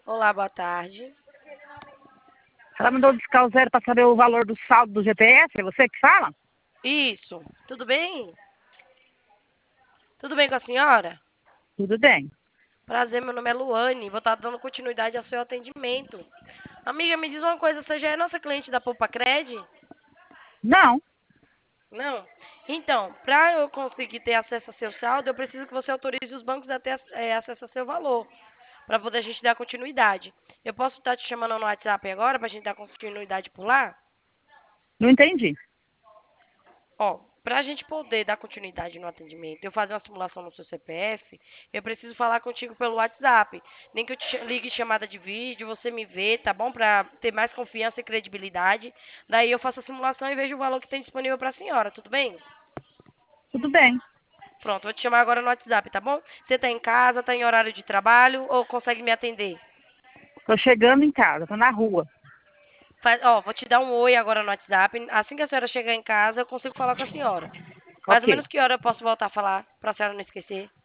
Olá, boa tarde. Ela mandou discar o zero para saber o valor do saldo do GPS, é você que fala? Isso. Tudo bem? Tudo bem com a senhora? Tudo bem. Prazer, meu nome é Luane. Vou estar dando continuidade ao seu atendimento. Amiga, me diz uma coisa, você já é nossa cliente da Poupa Cred? Não, Não? Então, para eu conseguir ter acesso ao seu saldo, eu preciso que você autorize os bancos a ter acesso ao seu valor, para poder a gente dar continuidade. Eu posso estar te chamando no WhatsApp agora para a gente dar continuidade por lá? não entendi. Ó, para a gente poder dar continuidade no atendimento, eu fazer uma simulação no seu CPF, eu preciso falar contigo pelo WhatsApp. Nem que eu te ligue chamada de vídeo, você me vê, tá bom? Para ter mais confiança e credibilidade. Daí eu faço a simulação e vejo o valor que tem disponível para a senhora, tudo bem? Tudo bem. Pronto, vou te chamar agora no WhatsApp, tá bom? Você tá em casa, tá em horário de trabalho ou consegue me atender? Tô chegando em casa, tô na rua. Ó, vou te dar um oi agora no WhatsApp. Assim que a senhora chegar em casa, eu consigo falar com a senhora. Mais ou Ok. menos que hora eu posso voltar a falar, para a senhora não esquecer?